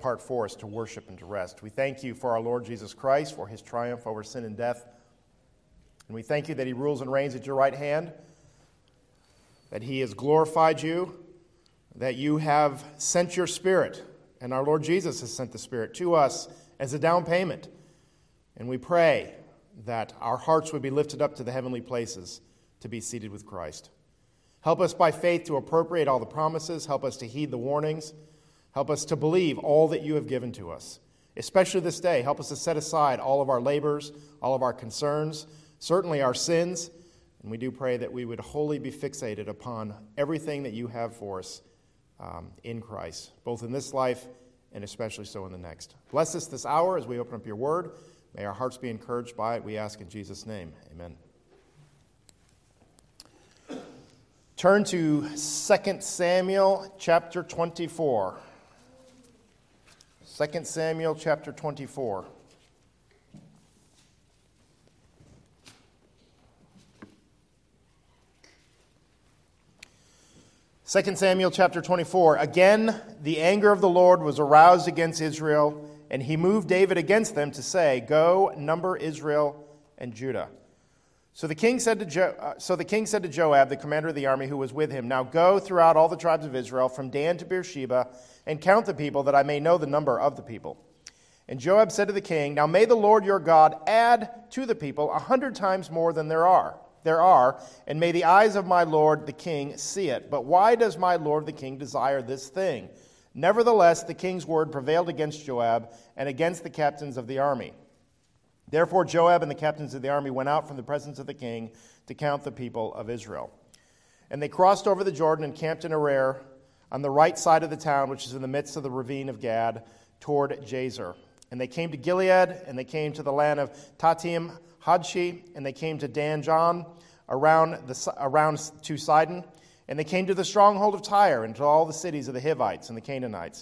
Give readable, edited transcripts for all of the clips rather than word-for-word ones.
heart for us to worship and to rest. We thank you for our Lord Jesus Christ, for his triumph over sin and death. And we thank you that he rules and reigns at your right hand, that he has glorified you, that you have sent your Spirit, and our Lord Jesus has sent the Spirit to us as a down payment. And we pray that our hearts would be lifted up to the heavenly places to be seated with Christ. Help us by faith to appropriate all the promises. Help us to heed the warnings. Help us to believe all that you have given to us. Especially this day, help us to set aside all of our labors, all of our concerns, certainly our sins. And we do pray that we would wholly be fixated upon everything that you have for us in Christ, both in this life and especially so in the next. Bless us this hour as we open up your word. May our hearts be encouraged by it. We ask in Jesus' name. Amen. Turn to 2 Samuel chapter 24. 2 Samuel chapter 24. Second Samuel chapter 24. Again, the anger of the Lord was aroused against Israel, and he moved David against them to say, "Go, number Israel and Judah." So the king said to Joab, the commander of the army who was with him, "Now go throughout all the tribes of Israel, from Dan to Beersheba, and count the people, that I may know the number of the people." And Joab said to the king, "Now may the Lord your God add to the people 100 times more than there are, and may the eyes of my lord the king see it. But why does my lord the king desire this thing?" Nevertheless, the king's word prevailed against Joab and against the captains of the army. Therefore Joab and the captains of the army went out from the presence of the king to count the people of Israel. And they crossed over the Jordan and camped in Arar on the right side of the town, which is in the midst of the ravine of Gad, toward Jazer. And they came to Gilead, and they came to the land of Tatim Hadshi, and they came to Dan-Jan, around to Sidon, and they came to the stronghold of Tyre, and to all the cities of the Hivites and the Canaanites.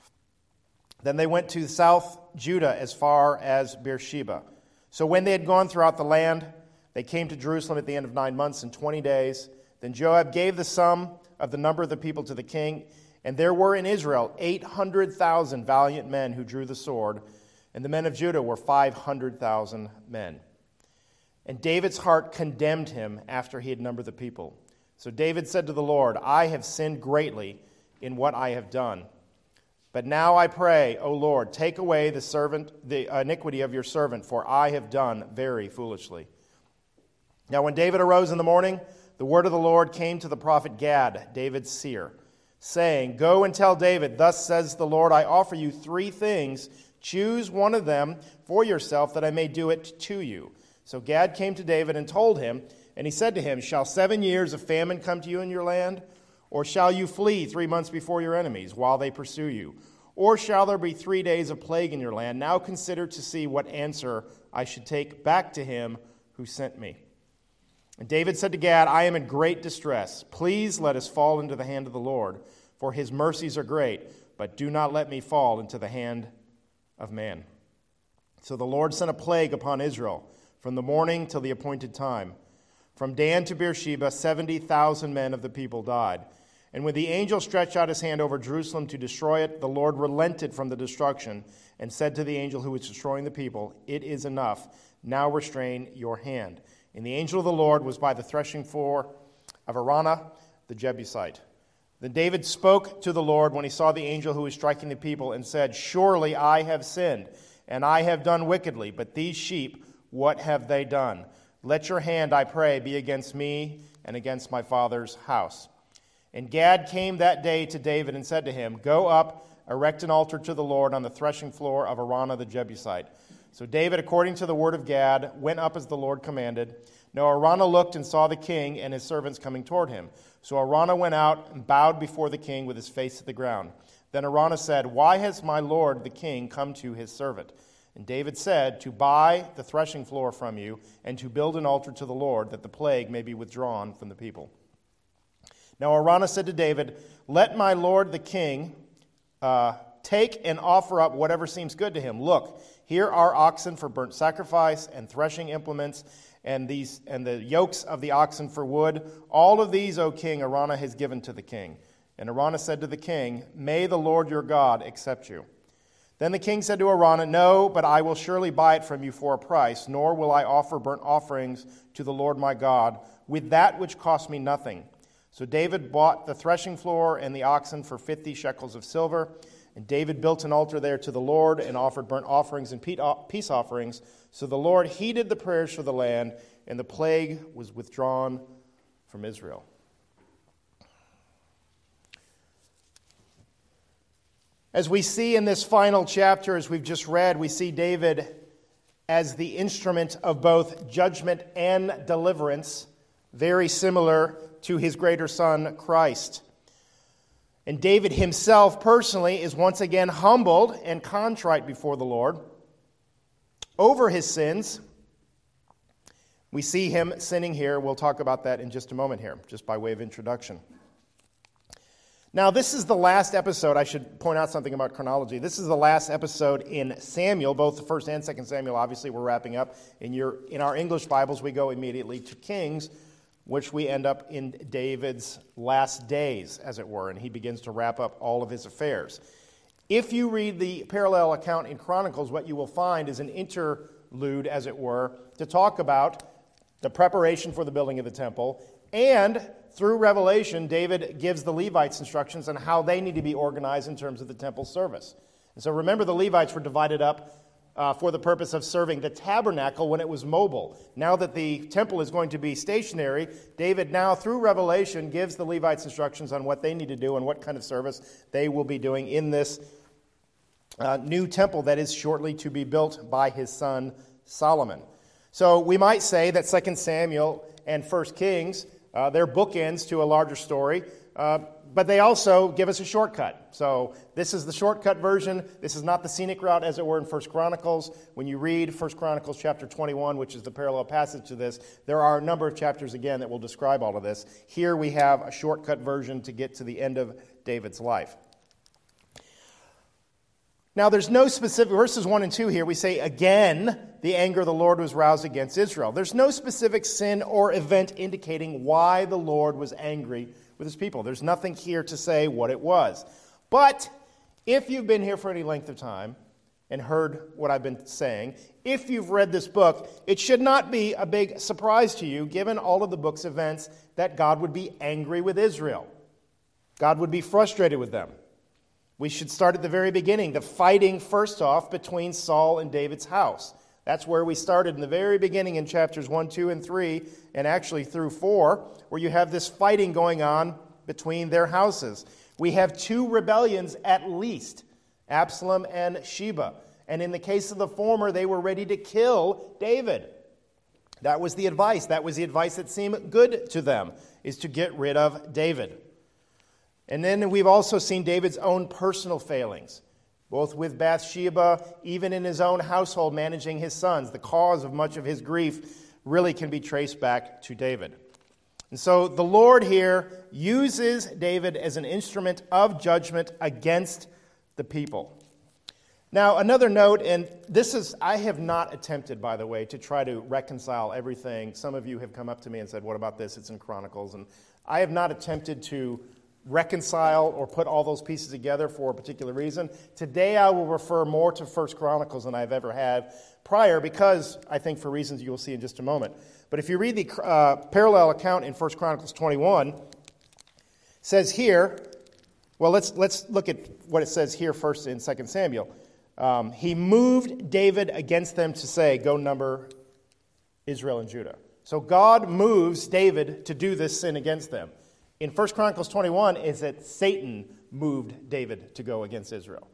Then they went to South Judah as far as Beersheba. So when they had gone throughout the land, they came to Jerusalem at the end of 9 months and 20 days. Then Joab gave the sum of the number of the people to the king, and there were in Israel 800,000 valiant men who drew the sword, and the men of Judah were 500,000 men. And David's heart condemned him after he had numbered the people. So David said to the Lord, "I have sinned greatly in what I have done. But now I pray, O Lord, take away the iniquity of your servant, for I have done very foolishly." Now when David arose in the morning, the word of the Lord came to the prophet Gad, David's seer, saying, "Go and tell David, thus says the Lord, I offer you 3 things. Choose one of them for yourself, that I may do it to you." So Gad came to David and told him, and he said to him, "Shall 7 years of famine come to you in your land? Or shall you flee 3 months before your enemies while they pursue you? Or shall there be 3 days of plague in your land? Now consider to see what answer I should take back to him who sent me." And David said to Gad, "I am in great distress. Please let us fall into the hand of the Lord, for his mercies are great, but do not let me fall into the hand of man." So the Lord sent a plague upon Israel from the morning till the appointed time. From Dan to Beersheba, 70,000 men of the people died. And when the angel stretched out his hand over Jerusalem to destroy it, the Lord relented from the destruction and said to the angel who was destroying the people, "It is enough. Now restrain your hand." And the angel of the Lord was by the threshing floor of Araunah the Jebusite. Then David spoke to the Lord when he saw the angel who was striking the people and said, "Surely I have sinned, and I have done wickedly, but these sheep, what have they done? Let your hand, I pray, be against me and against my father's house." And Gad came that day to David and said to him, "Go up, erect an altar to the Lord on the threshing floor of Araunah the Jebusite." So David, according to the word of Gad, went up as the Lord commanded. Now Araunah looked and saw the king and his servants coming toward him. So Araunah went out and bowed before the king with his face to the ground. Then Araunah said, "Why has my lord the king come to his servant?" And David said, "To buy the threshing floor from you, and to build an altar to the Lord, that the plague may be withdrawn from the people." Now Araunah said to David, "Let my lord the king take and offer up whatever seems good to him. Look, here are oxen for burnt sacrifice, and threshing implements, and the yokes of the oxen for wood. All of these, O king, Araunah has given to the king." And Araunah said to the king, "May the Lord your God accept you." Then the king said to Araunah, "No, but I will surely buy it from you for a price, nor will I offer burnt offerings to the Lord my God with that which cost me nothing." So David bought the threshing floor and the oxen for 50 shekels of silver. And David built an altar there to the Lord and offered burnt offerings and peace offerings. So the Lord heeded the prayers for the land, and the plague was withdrawn from Israel. As we see in this final chapter, as we've just read, we see David as the instrument of both judgment and deliverance, very similar to his greater son, Christ. And David himself personally is once again humbled and contrite before the Lord over his sins. We see him sinning here. We'll talk about that in just a moment here, just by way of introduction. Now, this is the last episode. I should point out something about chronology. This is the last episode in Samuel, both the 1st and 2nd Samuel. Obviously, we're wrapping up. In our English Bibles, we go immediately to Kings, which we end up in David's last days, as it were, and he begins to wrap up all of his affairs. If you read the parallel account in Chronicles, what you will find is an interlude, as it were, to talk about the preparation for the building of the temple, and through Revelation, David gives the Levites instructions on how they need to be organized in terms of the temple service. And so remember, the Levites were divided up for the purpose of serving the tabernacle when it was mobile. Now that the temple is going to be stationary, David now, through Revelation, gives the Levites instructions on what they need to do and what kind of service they will be doing in this new temple that is shortly to be built by his son Solomon. So we might say that 2 Samuel and 1 Kings, they're bookends to a larger story, but they also give us a shortcut. So this is the shortcut version. This is not the scenic route, as it were, in 1 Chronicles. When you read 1 Chronicles chapter 21, which is the parallel passage to this, there are a number of chapters, again, that will describe all of this. Here we have a shortcut version to get to the end of David's life. Now, there's no specific, verses 1 and 2 here, we say, again, the anger of the Lord was roused against Israel. There's no specific sin or event indicating why the Lord was angry with his people. There's nothing here to say what it was. But if you've been here for any length of time and heard what I've been saying, if you've read this book, it should not be a big surprise to you, given all of the book's events, that God would be angry with Israel. God would be frustrated with them. We should start at the very beginning, the fighting, first off, between Saul and David's house. That's where we started in the very beginning in chapters 1, 2, and 3, and actually through 4, where you have this fighting going on between their houses. We have 2 rebellions at least, Absalom and Sheba. And in the case of the former, they were ready to kill David. That was the advice. That was the advice that seemed good to them, is to get rid of David. And then we've also seen David's own personal failings, both with Bathsheba, even in his own household, managing his sons. The cause of much of his grief really can be traced back to David. And so the Lord here uses David as an instrument of judgment against the people. Now, another note, and this is, I have not attempted, by the way, to try to reconcile everything. Some of you have come up to me and said, what about this? It's in Chronicles. And I have not attempted to reconcile or put all those pieces together for a particular reason. Today I will refer more to 1 Chronicles than I've ever had prior, because I think for reasons you will see in just a moment. But if you read the parallel account in 1 Chronicles 21, it says here, well, let's look at what it says here first in 2 Samuel. He moved David against them to say, go number Israel and Judah. So God moves David to do this sin against them. In 1 Chronicles 21, is that Satan moved David to go against Israel.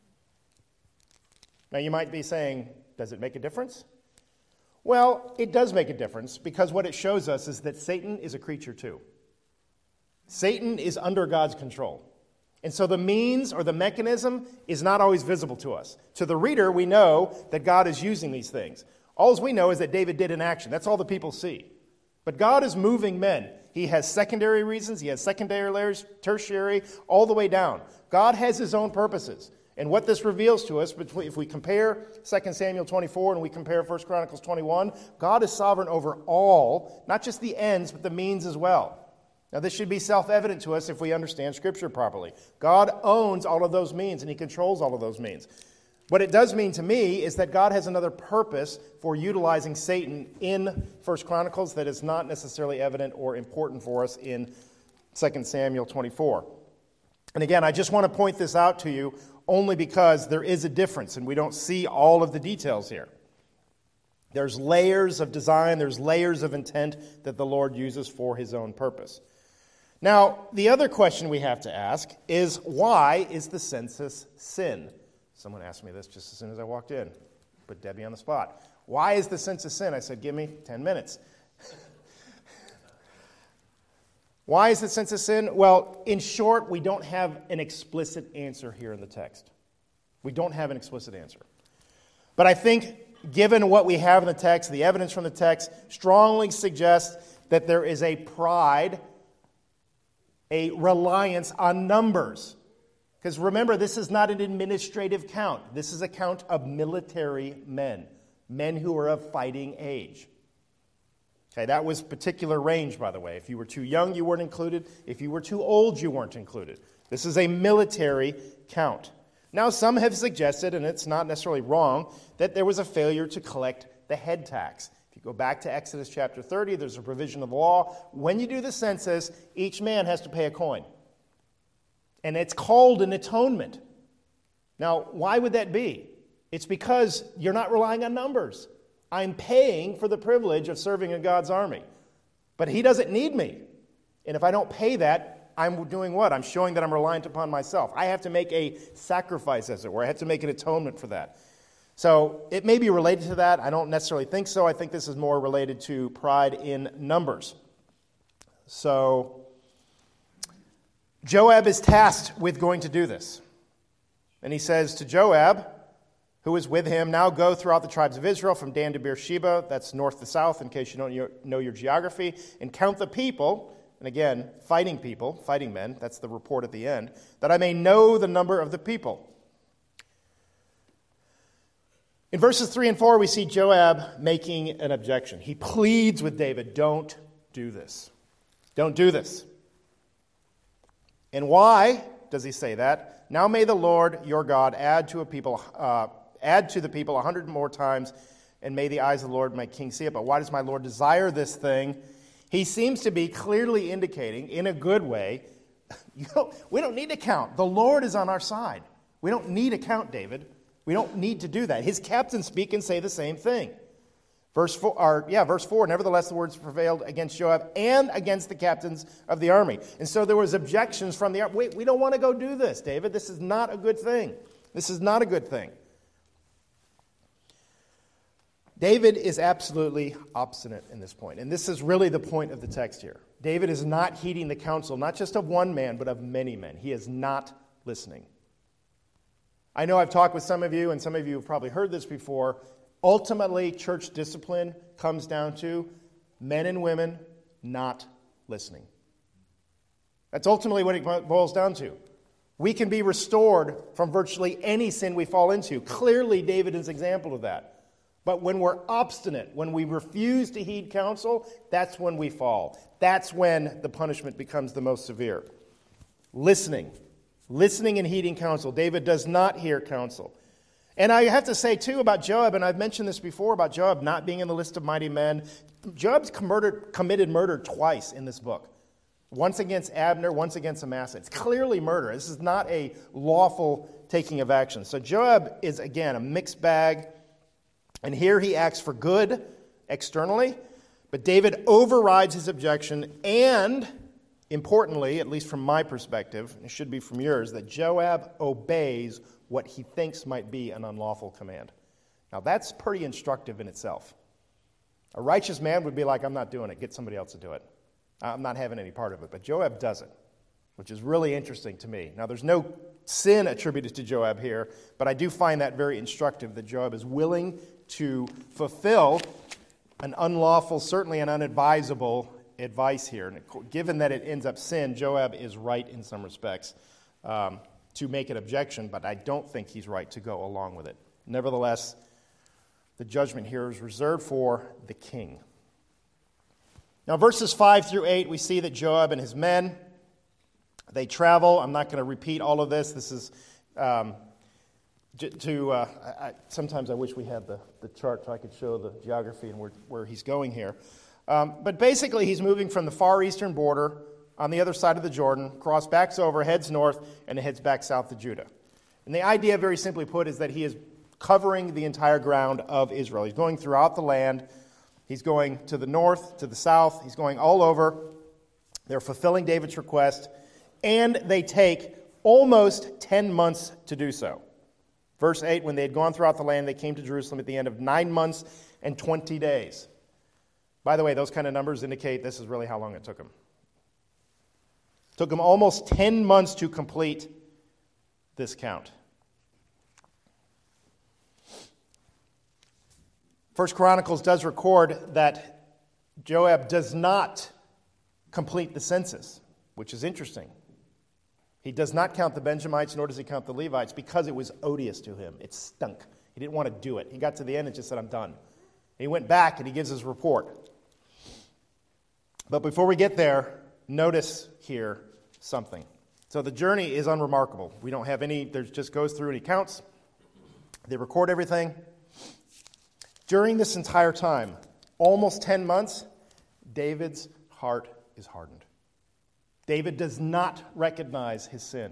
Now you might be saying, does it make a difference? Well, it does make a difference, because what it shows us is that Satan is a creature too. Satan is under God's control. And so the means or the mechanism is not always visible to us. To the reader, we know that God is using these things. All we know is that David did an action. That's all the people see. But God is moving men. He has secondary reasons. He has secondary layers, tertiary, all the way down. God has his own purposes. And what this reveals to us, if we compare 2 Samuel 24 and we compare 1 Chronicles 21, God is sovereign over all, not just the ends, but the means as well. Now, this should be self-evident to us if we understand Scripture properly. God owns all of those means, and he controls all of those means. What it does mean to me is that God has another purpose for utilizing Satan in 1 Chronicles that is not necessarily evident or important for us in 2 Samuel 24. And again, I just want to point this out to you only because there is a difference and we don't see all of the details here. There's layers of design, there's layers of intent that the Lord uses for his own purpose. Now, the other question we have to ask is, why is the census sin? Someone asked me this just as soon as I walked in. Put Debbie on the spot. Why is the census sin? I said, give me 10 minutes. Why is the census sin? Well, in short, we don't have an explicit answer here in the text. We don't have an explicit answer. But I think, given what we have in the text, the evidence from the text strongly suggests that there is a pride, a reliance on numbers. Because remember, this is not an administrative count. This is a count of military men, men who are of fighting age. Okay, that was particular range, by the way. If you were too young, you weren't included. If you were too old, you weren't included. This is a military count. Now, some have suggested, and it's not necessarily wrong, that there was a failure to collect the head tax. If you go back to Exodus chapter 30, there's a provision of law. When you do the census, each man has to pay a coin. And it's called an atonement. Now, why would that be? It's because you're not relying on numbers. I'm paying for the privilege of serving in God's army. But he doesn't need me. And if I don't pay that, I'm doing what? I'm showing that I'm reliant upon myself. I have to make a sacrifice, as it were. I have to make an atonement for that. So it may be related to that. I don't necessarily think so. I think this is more related to pride in numbers. So Joab is tasked with going to do this. And he says to Joab, who is with him, now go throughout the tribes of Israel from Dan to Beersheba, that's north to south in case you don't know your geography, and count the people, and again, fighting people, fighting men, that's the report at the end, that I may know the number of the people. In verses 3 and 4, we see Joab making an objection. He pleads with David, don't do this. Don't do this. And why does he say that? Now may the Lord your God add to the people 100 more times, and may the eyes of the Lord my king see it. But why does my Lord desire this thing? He seems to be clearly indicating, in a good way, we don't need to count. The Lord is on our side. We don't need to count, David. We don't need to do that. His captains speak and say the same thing. Verse 4, nevertheless the words prevailed against Joab and against the captains of the army. And so there was objections from the army. Wait, we don't want to go do this, David. This is not a good thing. This is not a good thing. David is absolutely obstinate in this point. And this is really the point of the text here. David is not heeding the counsel, not just of one man, but of many men. He is not listening. I know I've talked with some of you, and some of you have probably heard this before. Ultimately, church discipline comes down to men and women not listening. That's ultimately what it boils down to. We can be restored from virtually any sin we fall into. Clearly, David is an example of that. But when we're obstinate, when we refuse to heed counsel, that's when we fall. That's when the punishment becomes the most severe. Listening and heeding counsel. David does not hear counsel. And I have to say, too, about Joab, and I've mentioned this before about Joab not being in the list of mighty men. Joab's committed murder twice in this book. Once against Abner, once against Amasa. It's clearly murder. This is not a lawful taking of action. So Joab is, again, a mixed bag. And here he acts for good externally, but David overrides his objection and, importantly, at least from my perspective, it should be from yours, that Joab obeys what he thinks might be an unlawful command. Now that's pretty instructive in itself. A righteous man would be like, I'm not doing it, get somebody else to do it. I'm not having any part of it, but Joab does it, which is really interesting to me. Now there's no sin attributed to Joab here, but I do find that very instructive that Joab is willing to fulfill an unlawful, certainly an unadvisable advice here. And given that it ends up sin, Joab is right in some respects to make an objection, but I don't think he's right to go along with it. Nevertheless, the judgment here is reserved for the king. Now, verses 5 through 8, we see that Joab and his men, they travel. I'm not going to repeat all of this. This is Sometimes I wish we had the chart so I could show the geography and where he's going here. But basically, he's moving from the far eastern border on the other side of the Jordan, backs over, heads north, and heads back south to Judah. And the idea, very simply put, is that he is covering the entire ground of Israel. He's going throughout the land. He's going to the north, to the south. He's going all over. They're fulfilling David's request, and they take almost 10 months to do so. Verse 8, when they had gone throughout the land, they came to Jerusalem at the end of 9 months and 20 days. By the way, those kind of numbers indicate this is really how long it took them. It took them almost 10 months to complete this count. 1 Chronicles does record that Joab does not complete the census, which is interesting. He does not count the Benjamites, nor does he count the Levites, because it was odious to him. It stunk. He didn't want to do it. He got to the end and just said, I'm done. And he went back and he gives his report. But before we get there, notice here something. So the journey is unremarkable. We don't have any, there just goes through and he counts. They record everything. During this entire time, almost 10 months, David's heart is hardened. David does not recognize his sin.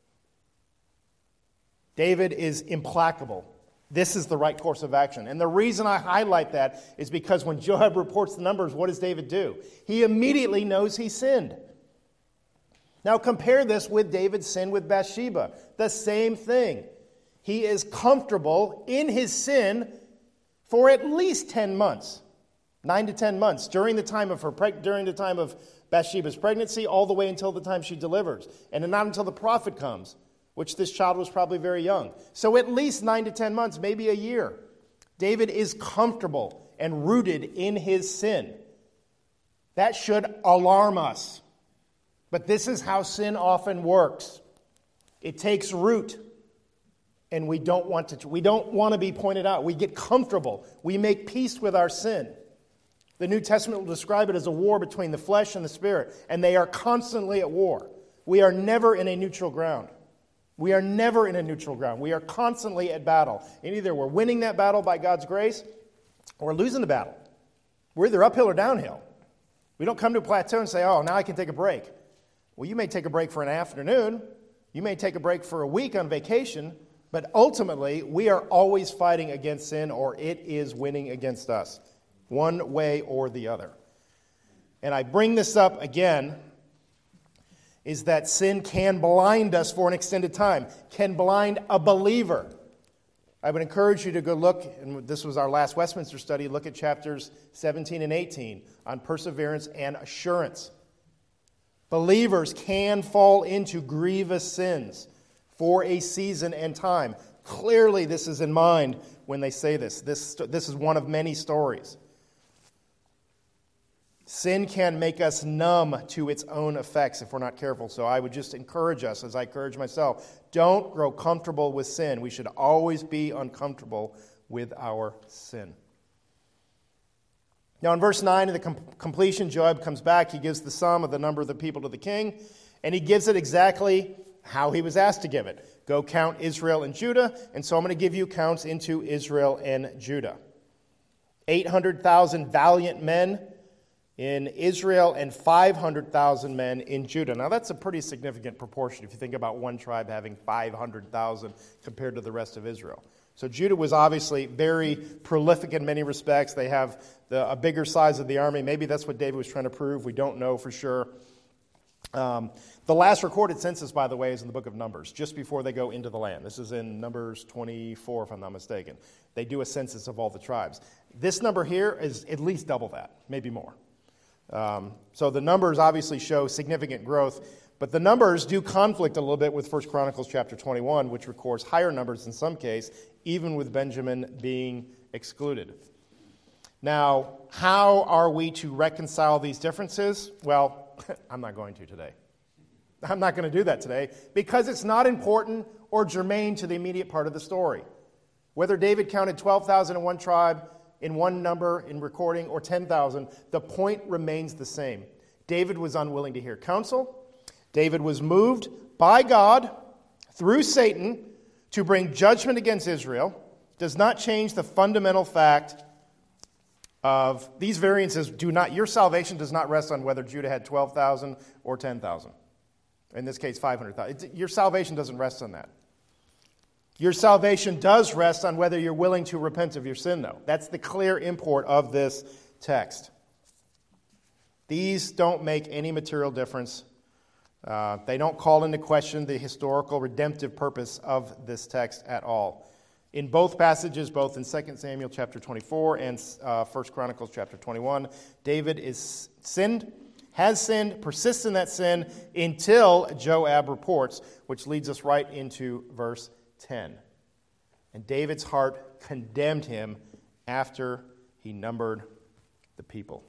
David is implacable. This is the right course of action. And the reason I highlight that is because when Joab reports the numbers, what does David do? He immediately knows he sinned. Now compare this with David's sin with Bathsheba. The same thing. He is comfortable in his sin for at least 10 months, 9 to 10 months, during the time of Bathsheba's pregnancy, all the way until the time she delivers, and not until the prophet comes, which this child was probably very young. So at least 9 to 10 months, maybe a year. David is comfortable and rooted in his sin. That should alarm us. But this is how sin often works. It takes root. And we don't want to be pointed out. We get comfortable. We make peace with our sin. The New Testament will describe it as a war between the flesh and the spirit, and they are constantly at war. We are never in a neutral ground. We are never in a neutral ground. We are constantly at battle. And either we're winning that battle by God's grace, or we're losing the battle. We're either uphill or downhill. We don't come to a plateau and say, oh, now I can take a break. Well, you may take a break for an afternoon. You may take a break for a week on vacation. But ultimately, we are always fighting against sin, or it is winning against us, one way or the other. And I bring this up again, is that sin can blind us for an extended time, can blind a believer. I would encourage you to go look, and this was our last Westminster study, look at chapters 17 and 18 on perseverance and assurance. Believers can fall into grievous sins for a season and time. Clearly, this is in mind when they say this. This is one of many stories. Sin can make us numb to its own effects if we're not careful. So I would just encourage us, as I encourage myself, don't grow comfortable with sin. We should always be uncomfortable with our sin. Now in verse 9 of the completion, Joab comes back. He gives the sum of the number of the people to the king, and he gives it exactly how he was asked to give it. Go count Israel and Judah, and so I'm going to give you counts into Israel and Judah. 800,000 valiant men in Israel and 500,000 men in Judah. Now that's a pretty significant proportion if you think about one tribe having 500,000 compared to the rest of Israel. So Judah was obviously very prolific in many respects. They have a bigger size of the army. Maybe that's what David was trying to prove. We don't know for sure. The last recorded census, by the way, is in the book of Numbers, just before they go into the land. This is in Numbers 24, if I'm not mistaken. They do a census of all the tribes. This number here is at least double that, maybe more. So the numbers obviously show significant growth, but the numbers do conflict a little bit with 1 Chronicles chapter 21, which records higher numbers in some case, even with Benjamin being excluded. Now, how are we to reconcile these differences? Well, I'm not going to today. I'm not going to do that today because it's not important or germane to the immediate part of the story. Whether David counted 12,000 in one tribe, in one number, in recording, or 10,000, the point remains the same. David was unwilling to hear counsel. David was moved by God through Satan to bring judgment against Israel does not change the fundamental fact of these variances your salvation does not rest on whether Judah had 12,000 or 10,000. In this case, 500,000. Your salvation doesn't rest on that. Your salvation does rest on whether you're willing to repent of your sin, though. That's the clear import of this text. These don't make any material difference. They don't call into question the historical redemptive purpose of this text at all. In both passages, both in 2 Samuel chapter 24 and 1 Chronicles chapter 21, David has sinned, persists in that sin until Joab reports, which leads us right into verse 10. And David's heart condemned him after he numbered the people.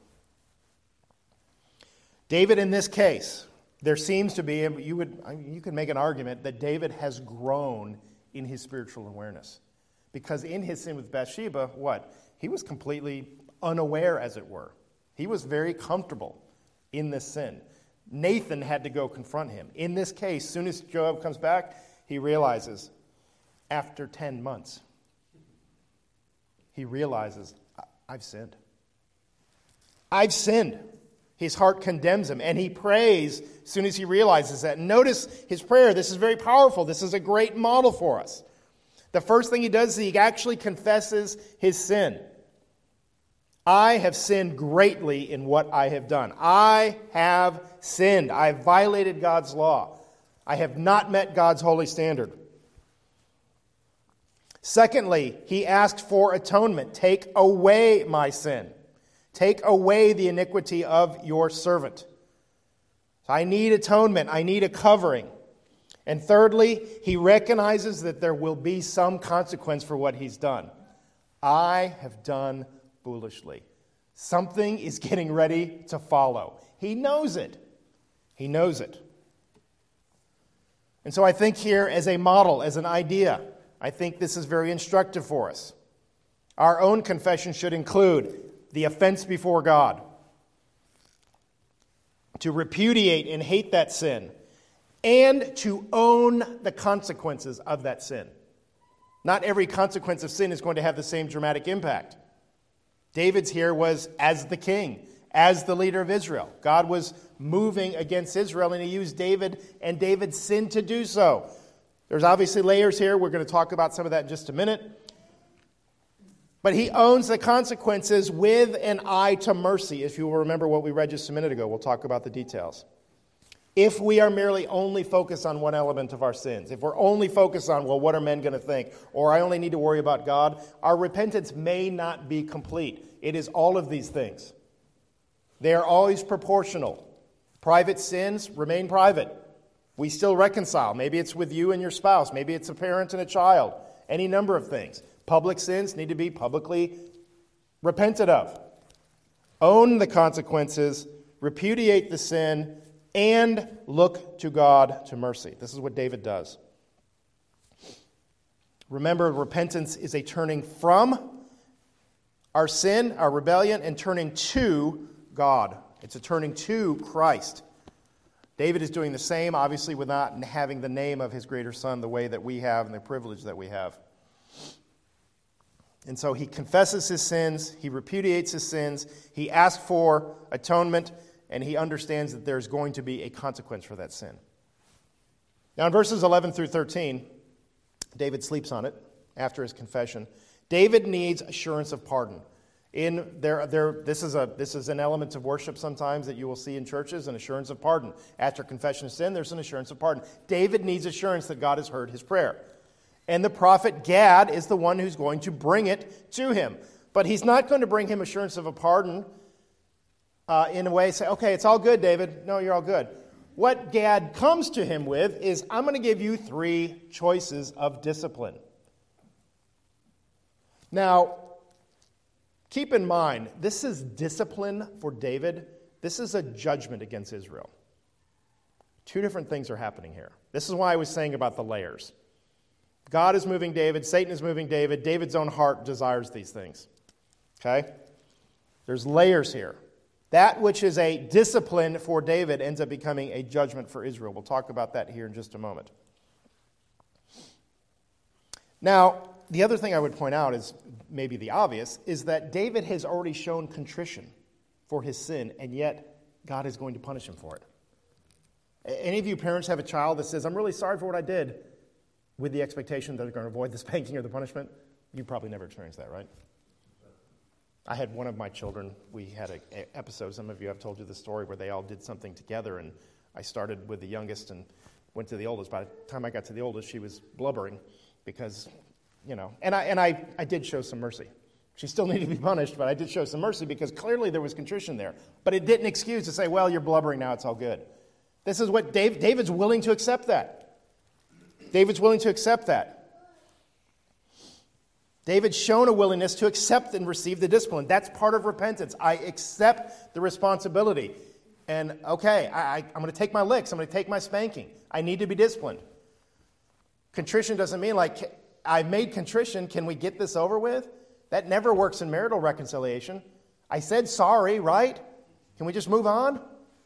David, in this case, there seems to be, you could make an argument that David has grown in his spiritual awareness. Because in his sin with Bathsheba, he was completely unaware, as it were. He was very comfortable in this sin. Nathan had to go confront him. In this case, as soon as Joab comes back, he realizes, after 10 months, he realizes, I've sinned. I've sinned. His heart condemns him, and he prays as soon as he realizes that. Notice his prayer. This is very powerful. This is a great model for us. The first thing he does is he actually confesses his sin. I have sinned greatly in what I have done. I have sinned. I have violated God's law. I have not met God's holy standard. Secondly, he asked for atonement. Take away my sin. Take away the iniquity of your servant. So I need atonement. I need a covering. And thirdly, he recognizes that there will be some consequence for what he's done. I have done foolishly. Something is getting ready to follow. He knows it. He knows it. And so I think here as a model, as an idea, I think this is very instructive for us. Our own confession should include the offense before God, to repudiate and hate that sin, and to own the consequences of that sin. Not every consequence of sin is going to have the same dramatic impact. David's here was as the king, as the leader of Israel. God was moving against Israel, and he used David and David's sin to do so. There's obviously layers here. We're going to talk about some of that in just a minute. But he owns the consequences with an eye to mercy. If you will remember what we read just a minute ago, we'll talk about the details. If we are merely only focused on one element of our sins, if we're only focused on, what are men going to think? Or I only need to worry about God, our repentance may not be complete. It is all of these things. They are always proportional. Private sins remain private. We still reconcile. Maybe it's with you and your spouse. Maybe it's a parent and a child. Any number of things. Public sins need to be publicly repented of. Own the consequences, repudiate the sin, and look to God to mercy. This is what David does. Remember, repentance is a turning from our sin, our rebellion, and turning to God. It's a turning to Christ. David is doing the same, obviously, without having the name of his greater son the way that we have and the privilege that we have. And so he confesses his sins, he repudiates his sins, he asks for atonement, and he understands that there's going to be a consequence for that sin. Now in verses 11 through 13, David sleeps on it after his confession. David needs assurance of pardon. This is an element of worship sometimes that you will see in churches, an assurance of pardon. After confession of sin, there's an assurance of pardon. David needs assurance that God has heard his prayer. And the prophet Gad is the one who's going to bring it to him. But he's not going to bring him assurance of a pardon in a way, say, okay, it's all good, David. No, you're all good. What Gad comes to him with is, I'm going to give you 3 choices of discipline. Now, keep in mind, this is discipline for David. This is a judgment against Israel. 2 different things are happening here. This is why I was saying about the layers. God is moving David. Satan is moving David. David's own heart desires these things. Okay? There's layers here. That which is a discipline for David ends up becoming a judgment for Israel. We'll talk about that here in just a moment. Now, the other thing I would point out is maybe the obvious, is that David has already shown contrition for his sin, and yet God is going to punish him for it. Any of you parents have a child that says, I'm really sorry for what I did, with the expectation that they're going to avoid the spanking or the punishment? You probably never experienced that, right? I had one of my children, we had an episode, some of you have told you the story, where they all did something together, and I started with the youngest and went to the oldest. By the time I got to the oldest, she was blubbering because, and I did show some mercy. She still needed to be punished, but I did show some mercy because clearly there was contrition there. But it didn't excuse to say, well, you're blubbering now, it's all good. This is what David's willing to accept that. David's willing to accept that. David's shown a willingness to accept and receive the discipline. That's part of repentance. I accept the responsibility. And, okay, I'm going to take my licks. I'm going to take my spanking. I need to be disciplined. Contrition doesn't mean like, I've made contrition. Can we get this over with? That never works in marital reconciliation. I said sorry, right? Can we just move on?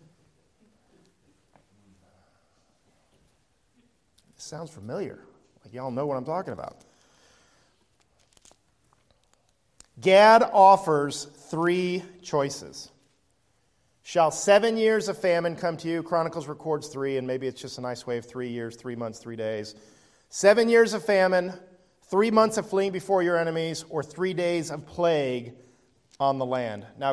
It sounds familiar. Like y'all know what I'm talking about. Gad offers 3 choices. Shall 7 years of famine come to you? Chronicles records 3, and maybe it's just a nice way of 3 years, 3 months, 3 days. 7 years of famine, 3 months of fleeing before your enemies, or 3 days of plague on the land. Now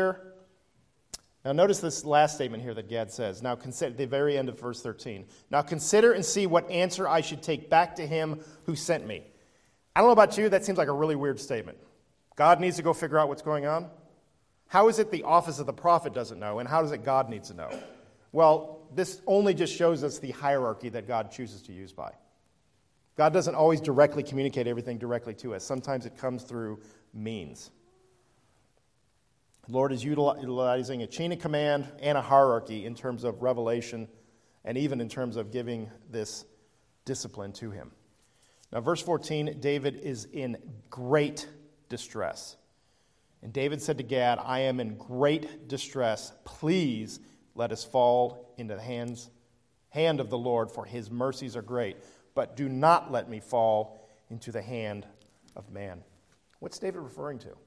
notice this last statement here that Gad says. Now consider, the very end of verse 13. Now consider and see what answer I should take back to him who sent me. I don't know about you, that seems like a really weird statement. God needs to go figure out what's going on? How is it the office of the prophet doesn't know, and how does it God needs to know? Well, this only just shows us the hierarchy that God chooses to use by. God doesn't always directly communicate everything directly to us. Sometimes it comes through means. The Lord is utilizing a chain of command and a hierarchy in terms of revelation and even in terms of giving this discipline to him. Now, verse 14, David is in great distress. And David said to Gad, I am in great distress. Please let us fall into the hand of the Lord, for his mercies are great. But do not let me fall into the hand of man. What's David referring to?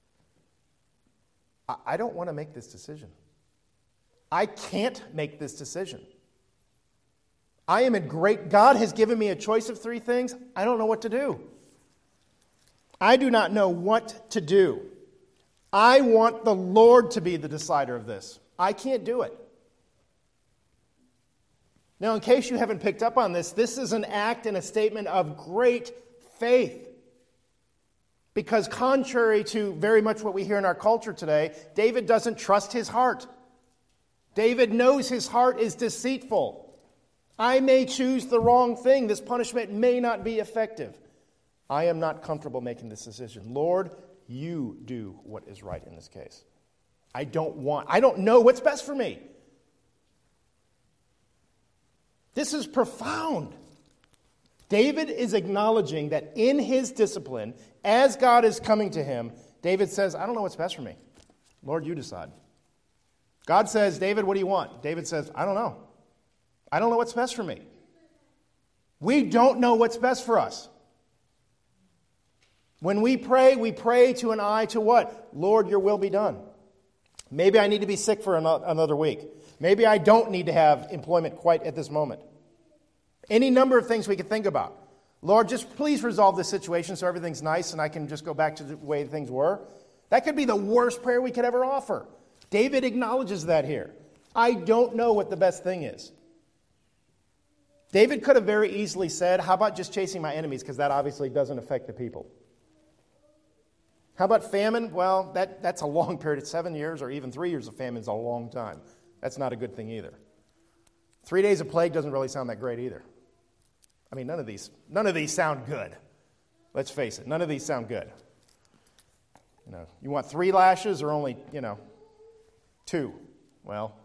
I don't want to make this decision. I can't make this decision. I am in great... God has given me a choice of 3 things. I don't know what to do. I do not know what to do. I want the Lord to be the decider of this. I can't do it. Now, in case you haven't picked up on this is an act and a statement of great faith. Because contrary to very much what we hear in our culture today, David doesn't trust his heart. David knows his heart is deceitful. I may choose the wrong thing. This punishment may not be effective. I am not comfortable making this decision. Lord, you do what is right in this case. I don't know what's best for me. This is profound. David is acknowledging that in his discipline, as God is coming to him, David says, I don't know what's best for me. Lord, you decide. God says, David, what do you want? David says, I don't know. I don't know what's best for me. We don't know what's best for us. When we pray to an eye to what? Lord, your will be done. Maybe I need to be sick for another week. Maybe I don't need to have employment quite at this moment. Any number of things we could think about. Lord, just please resolve this situation so everything's nice and I can just go back to the way things were. That could be the worst prayer we could ever offer. David acknowledges that here. I don't know what the best thing is. David could have very easily said, how about just chasing my enemies, because that obviously doesn't affect the people. How about famine? Well, that's a long period. 7 years or even 3 years of famine is a long time. That's not a good thing either. 3 days of plague doesn't really sound that great either. I mean, none of these sound good. Let's face it, none of these sound good. You want 3 lashes or only, 2? Well,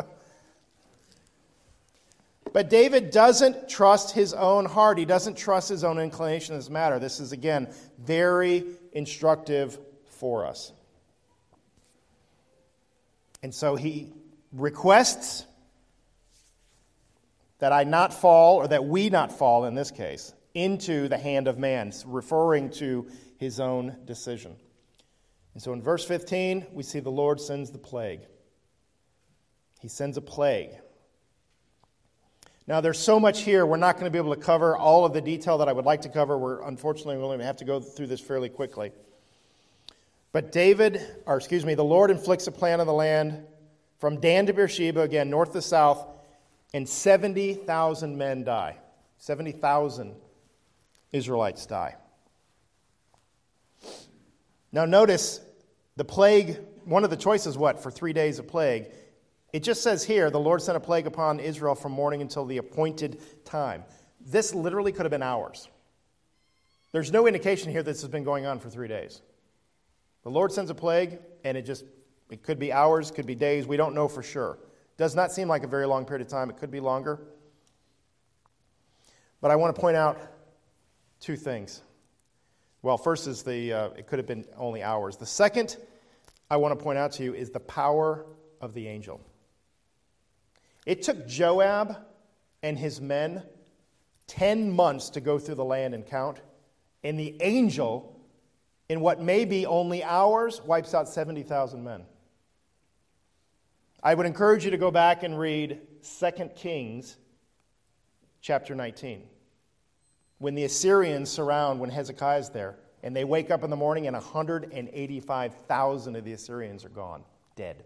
but David doesn't trust his own heart. He doesn't trust his own inclination in this matter. This is, again, very instructive for us. And so he requests that I not fall, or that we not fall in this case, into the hand of man, referring to his own decision. And so in verse 15, we see the Lord sends the plague. He sends a plague. Now, there's so much here, we're not going to be able to cover all of the detail that I would like to cover. Unfortunately, we're going to have to go through this fairly quickly. But the Lord inflicts a plague on the land from Dan to Beersheba, again, north to south, and 70,000 men die. 70,000 Israelites die. Now notice, the plague, one of the choices, for 3 days of plague? It just says here, the Lord sent a plague upon Israel from morning until the appointed time. This literally could have been hours. There's no indication here that this has been going on for 3 days. The Lord sends a plague, and it could be hours, could be days, we don't know for sure. Does not seem like a very long period of time. It could be longer. But I want to point out two things. Well, first is it could have been only hours. The second I want to point out to you is the power of the angel. It took Joab and his men 10 months to go through the land and count, and the angel, in what may be only hours, wipes out 70,000 men. I would encourage you to go back and read 2 Kings chapter 19. When the Assyrians surround, when Hezekiah's there, and they wake up in the morning and 185,000 of the Assyrians are gone, dead.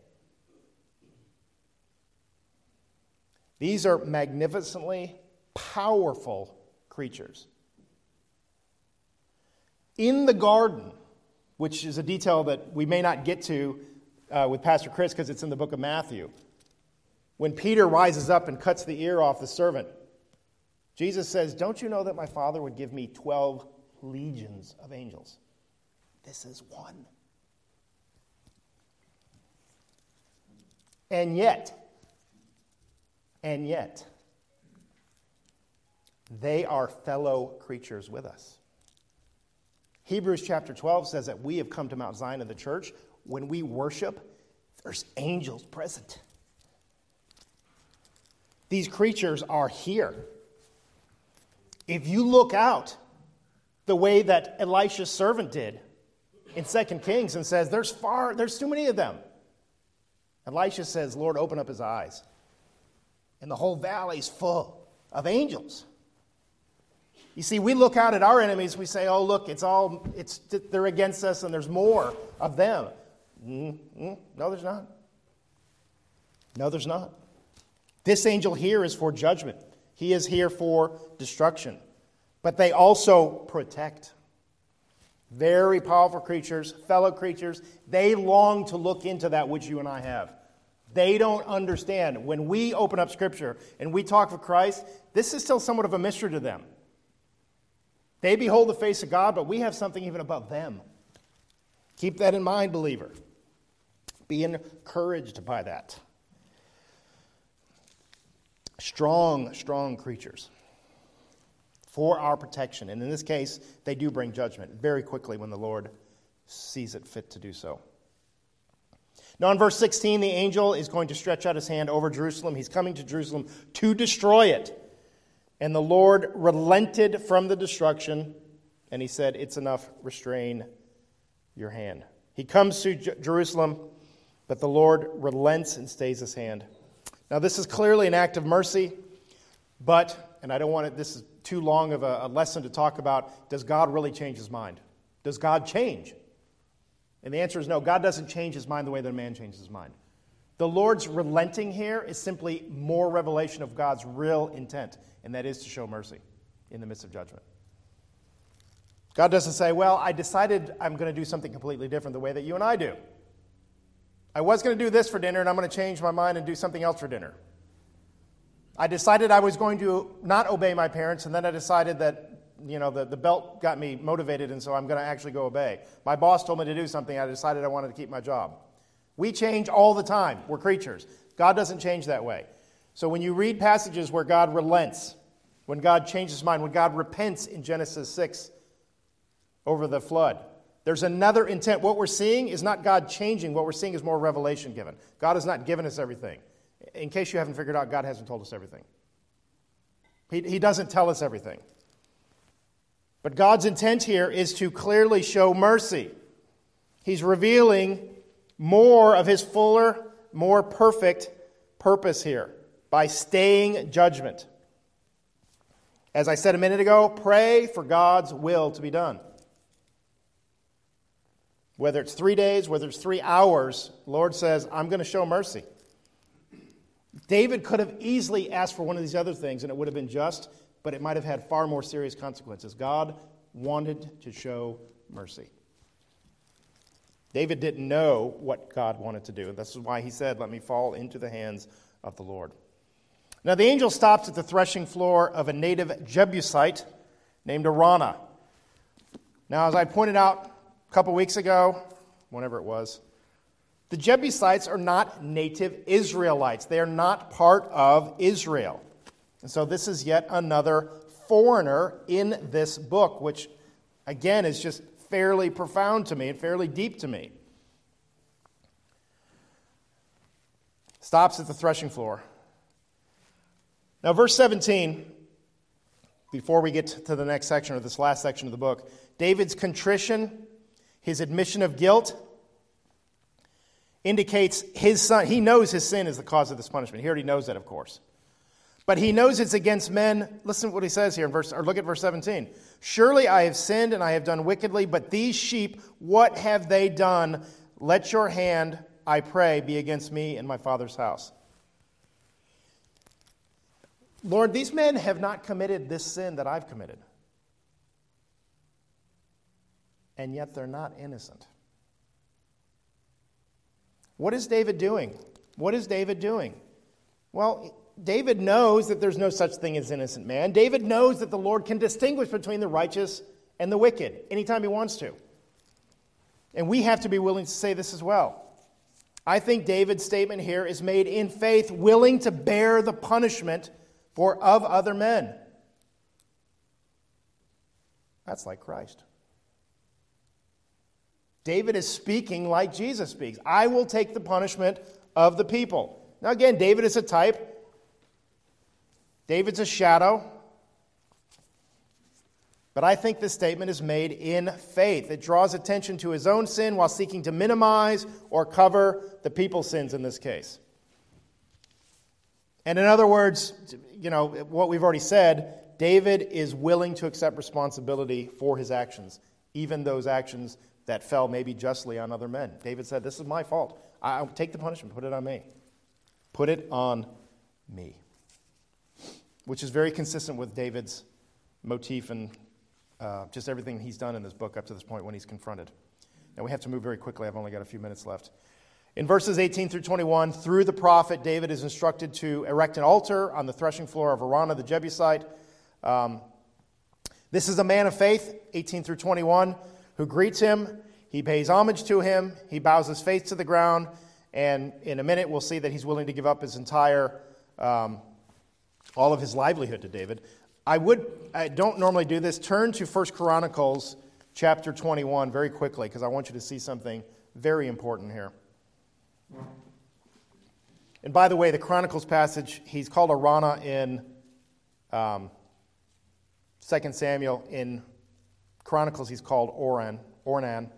These are magnificently powerful creatures. In the garden, which is a detail that we may not get to with Pastor Chris because it's in the book of Matthew, when Peter rises up and cuts the ear off the servant, Jesus says, "Don't you know that my Father would give me 12 legions of angels? This is one." And yet, they are fellow creatures with us. Hebrews chapter 12 says that we have come to Mount Zion of the church. When we worship, there's angels present. These creatures are here. If you look out the way that Elisha's servant did in 2 Kings and says, there's too many of them. Elisha says, Lord, open up his eyes. And the whole valley's full of angels. You see, we look out at our enemies, we say, oh, look, they're against us and there's more of them. No, there's not. No, there's not. This angel here is for judgment. He is here for destruction. But they also protect. Very powerful creatures, fellow creatures. They long to look into that which you and I have. They don't understand. When we open up Scripture and we talk of Christ, this is still somewhat of a mystery to them. They behold the face of God, but we have something even above them. Keep that in mind, believer. Be encouraged by that. Strong, strong creatures for our protection. And in this case, they do bring judgment very quickly when the Lord sees it fit to do so. Now in verse 16, the angel is going to stretch out his hand over Jerusalem. He's coming to Jerusalem to destroy it. And the Lord relented from the destruction, and he said, it's enough, restrain your hand. He comes to Jerusalem, but the Lord relents and stays his hand. Now this is clearly an act of mercy, but, and I don't want it, this is too long of a lesson to talk about, does God really change his mind? Does God change? And the answer is no, God doesn't change his mind the way that a man changes his mind. The Lord's relenting here is simply more revelation of God's real intent, and that is to show mercy in the midst of judgment. God doesn't say, well, I decided I'm going to do something completely different the way that you and I do. I was going to do this for dinner, and I'm going to change my mind and do something else for dinner. I decided I was going to not obey my parents, and then I decided that the belt got me motivated, and so I'm going to actually go obey. My boss told me to do something. I decided I wanted to keep my job. We change all the time. We're creatures. God doesn't change that way. So when you read passages where God relents, when God changes his mind, when God repents in Genesis 6 over the flood, there's another intent. What we're seeing is not God changing. What we're seeing is more revelation given. God has not given us everything. In case you haven't figured out, God hasn't told us everything. He doesn't tell us everything. But God's intent here is to clearly show mercy. He's revealing more of his fuller, more perfect purpose here by staying judgment. As I said a minute ago, pray for God's will to be done. Whether it's 3 days, whether it's 3 hours, the Lord says, I'm going to show mercy. David could have easily asked for one of these other things and it would have been just, but it might have had far more serious consequences. God wanted to show mercy. David didn't know what God wanted to do. This is why he said, let me fall into the hands of the Lord. Now the angel stops at the threshing floor of a native Jebusite named Araunah. Now, as I pointed out a couple weeks ago, whenever it was, the Jebusites are not native Israelites. They are not part of Israel. And so this is yet another foreigner in this book, which, again, is just fairly profound to me and fairly deep to me. Stops at the threshing floor. Now, verse 17, before we get to the next section, or this last section of the book, David's contrition, his admission of guilt, indicates his son. He knows his sin is the cause of this punishment. He already knows that, of course. But he knows it's against men. Listen to what he says here, look at verse 17. Surely I have sinned and I have done wickedly, but these sheep, what have they done? Let your hand, I pray, be against me and my father's house. Lord, these men have not committed this sin that I've committed. And yet they're not innocent. What is David doing? What is David doing? Well, David knows that there's no such thing as innocent man. David knows that the Lord can distinguish between the righteous and the wicked anytime he wants to. And we have to be willing to say this as well. I think David's statement here is made in faith, willing to bear the punishment of other men. That's like Christ. David is speaking like Jesus speaks. I will take the punishment of the people. Now again, David is a type. David's a shadow. But I think this statement is made in faith. It draws attention to his own sin while seeking to minimize or cover the people's sins in this case. And in other words, what we've already said, David is willing to accept responsibility for his actions, even those actions that fell maybe justly on other men. David said, this is my fault. I'll take the punishment, put it on me. Put it on me. Which is very consistent with David's motif and just everything he's done in this book up to this point when he's confronted. Now we have to move very quickly. I've only got a few minutes left. In verses 18 through 21, through the prophet, David is instructed to erect an altar on the threshing floor of Araunah the Jebusite. This is a man of faith, 18 through 21, who greets him. He pays homage to him. He bows his face to the ground. And in a minute, we'll see that he's willing to give up his entire, all of his livelihood to David. I don't normally do this. Turn to 1 Chronicles chapter 21 very quickly, because I want you to see something very important here. And by the way, the Chronicles passage, he's called Araunah in 2 Samuel. In Chronicles, he's called Ornan.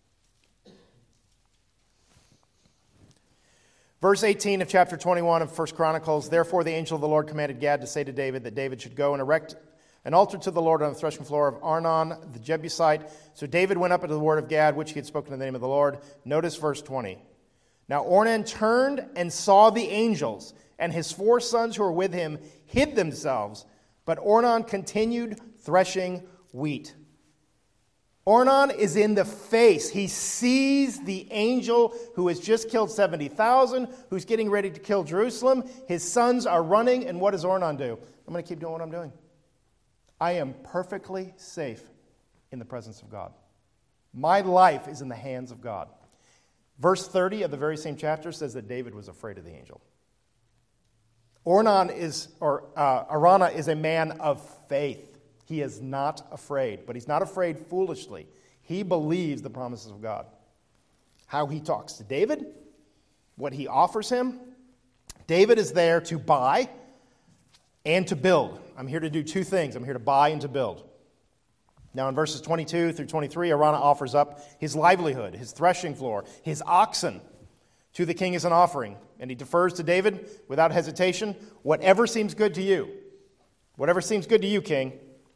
Verse 18 of chapter 21 of 1 Chronicles, therefore the angel of the Lord commanded Gad to say to David that David should go and erect an altar to the Lord on the threshing floor of Arnon the Jebusite. So David went up into the word of Gad, which he had spoken in the name of the Lord. Notice verse 20. Now Ornan turned and saw the angels, and his 4 sons who were with him hid themselves, but Ornan continued threshing wheat. Ornan is in the face. He sees the angel who has just killed 70,000, who's getting ready to kill Jerusalem. His sons are running, and what does Ornan do? I'm going to keep doing what I'm doing. I am perfectly safe in the presence of God. My life is in the hands of God. Verse 30 of the very same chapter says that David was afraid of the angel. Araunah is a man of faith. He is not afraid, but he's not afraid foolishly. He believes the promises of God. How he talks to David, what he offers him. David is there to buy and to build. I'm here to do 2 things. I'm here to buy and to build. Now in verses 22 through 23, Araunah offers up his livelihood, his threshing floor, his oxen to the king as an offering. And he defers to David without hesitation. Whatever seems good to you. Whatever seems good to you, king.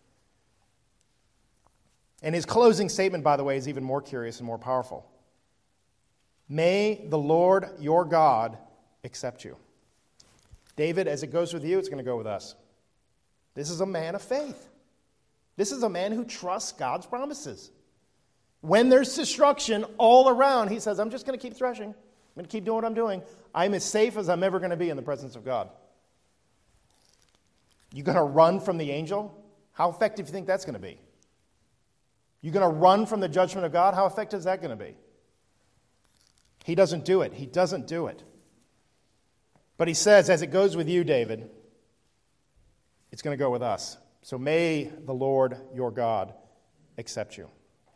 And his closing statement, by the way, is even more curious and more powerful. May the Lord your God accept you. David, as it goes with you, it's going to go with us. This is a man of faith. This is a man who trusts God's promises. When there's destruction all around, he says, I'm just going to keep threshing. I'm going to keep doing what I'm doing. I'm as safe as I'm ever going to be in the presence of God. You going to run from the angel? How effective do you think that's going to be? You going to run from the judgment of God? How effective is that going to be? He doesn't do it. He doesn't do it. But he says, as it goes with you, David, it's going to go with us. So may the Lord your God accept you.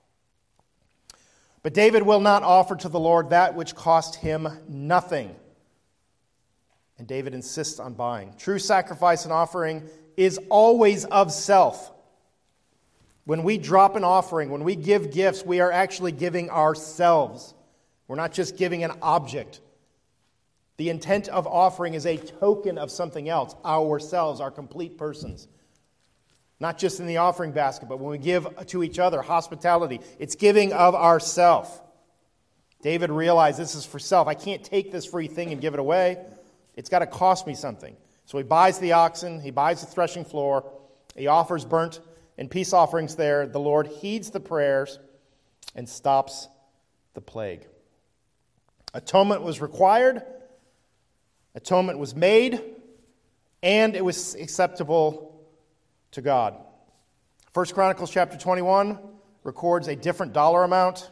But David will not offer to the Lord that which cost him nothing. And David insists on buying. True sacrifice and offering is always of self. When we drop an offering, when we give gifts, we are actually giving ourselves. We're not just giving an object. The intent of offering is a token of something else, ourselves, our complete persons. Not just in the offering basket, but when we give to each other, hospitality, it's giving of ourself. David realized this is for self. I can't take this free thing and give it away. It's got to cost me something. So he buys the oxen, he buys the threshing floor, he offers burnt and peace offerings there. The Lord heeds the prayers and stops the plague. Atonement was required, atonement was made, and it was acceptable to God. 1 Chronicles chapter 21 records a different dollar amount.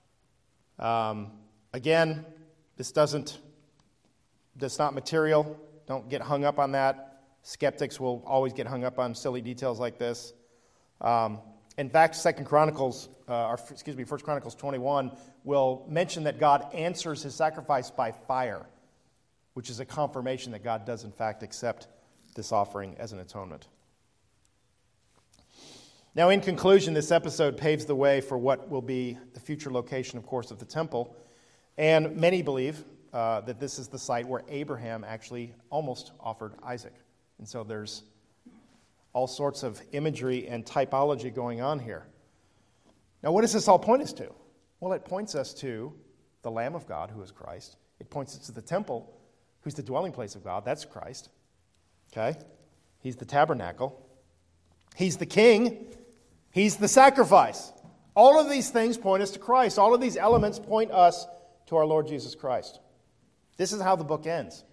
Again, that's not material. Don't get hung up on that. Skeptics will always get hung up on silly details like this. In fact, 1 Chronicles 21 will mention that God answers his sacrifice by fire, which is a confirmation that God does in fact accept this offering as an atonement. Now, in conclusion, this episode paves the way for what will be the future location, of course, of the temple. And many believe that this is the site where Abraham actually almost offered Isaac. And so there's all sorts of imagery and typology going on here. Now, what does this all point us to? Well, it points us to the Lamb of God, who is Christ. It points us to the temple, who's the dwelling place of God. That's Christ. Okay? He's the tabernacle. He's the king. He's the sacrifice. All of these things point us to Christ. All of these elements point us to our Lord Jesus Christ. This is how the book ends.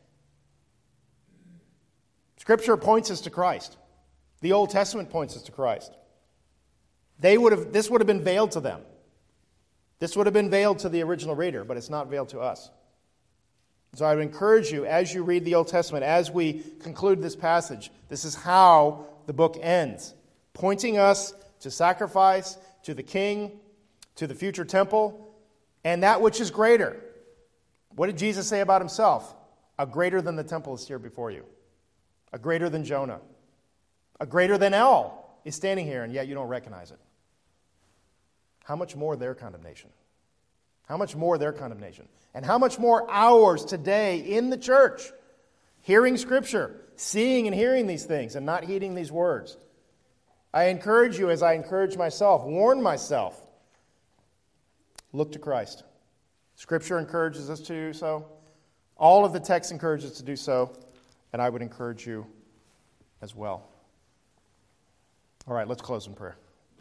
Scripture points us to Christ. The Old Testament points us to Christ. This would have been veiled to them. This would have been veiled to the original reader, but it's not veiled to us. So I would encourage you, as you read the Old Testament, as we conclude this passage, this is how the book ends, pointing us to sacrifice, to the king, to the future temple, and that which is greater. What did Jesus say about himself? A greater than the temple is here before you. A greater than Jonah. A greater than El is standing here, and yet you don't recognize it. How much more their condemnation? How much more their condemnation? And how much more ours today in the church, hearing Scripture, seeing and hearing these things, and not heeding these words? I encourage you, as I encourage myself, warn myself, look to Christ. Scripture encourages us to do so. All of the text encourages us to do so, and I would encourage you as well. All right, let's close in prayer.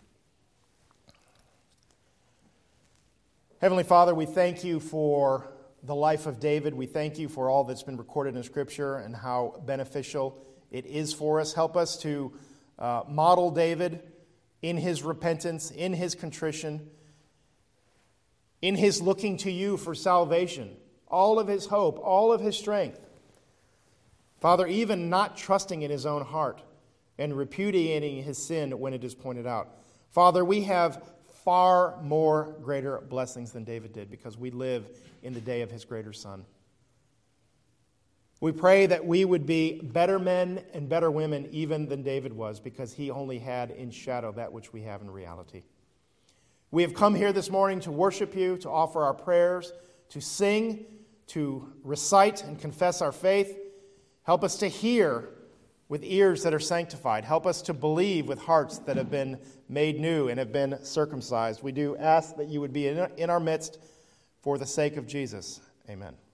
Heavenly Father, we thank you for the life of David. We thank you for all that's been recorded in Scripture and how beneficial it is for us. Help us to model David in his repentance, in his contrition, in his looking to you for salvation, all of his hope, all of his strength. Father, even not trusting in his own heart and repudiating his sin when it is pointed out. Father, we have far more greater blessings than David did because we live in the day of his greater Son. We pray that we would be better men and better women even than David was, because he only had in shadow that which we have in reality. We have come here this morning to worship you, to offer our prayers, to sing, to recite and confess our faith. Help us to hear with ears that are sanctified. Help us to believe with hearts that have been made new and have been circumcised. We do ask that you would be in our midst for the sake of Jesus. Amen.